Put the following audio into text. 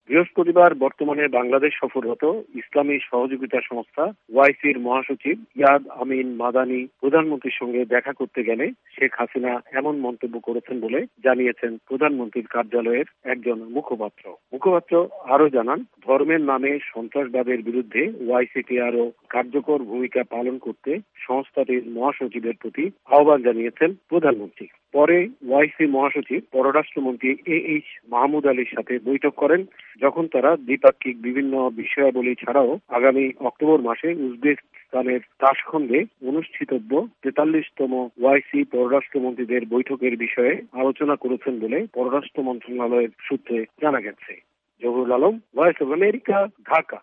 বৃহস্পতিবার বর্তমানে বাংলাদেশ সফররত ইসলামী সহযোগিতা সংস্থা ওআইসির মহাসচিব ইয়াদ আমিন মাদানি প্রধানমন্ত্রীর সঙ্গে দেখা করতে গেলে শেখ হাসিনা এমন মন্তব্য করেছেন বলে জানিয়েছেন প্রধানমন্ত্রীর কার্যালয়ের একজন মুখপাত্র। মুখপাত্র আরো জানান, ধর্মের নামে সন্ত্রাসবাদের বিরুদ্ধে ওআইসিকে আরো কার্যকর ভূমিকা পালন করতে সংস্থাটির মহাসচিবের প্রতি আহ্বান জানিয়েছেন প্রধানমন্ত্রী। পরে ওআইসি মহাসচিব পররাষ্ট্রমন্ত্রী এইচ মাহমুদ আলীর সাথে বৈঠক করেন, যখন তারা দ্বিপাক্ষিক বিভিন্ন বিষয়াবলী ছাড়াও আগামী অক্টোবর মাসে উজবেকিস্তানের তাশখন্দে অনুষ্ঠিতব্য ৪৩তম ওআইসি পররাষ্ট্রমন্ত্রীদের বৈঠকের বিষয়ে আলোচনা করেছেন বলে পররাষ্ট্র মন্ত্রণালয়ের সূত্রে জানা গেছে। Zahurul Alam, voice of America, Dhaka.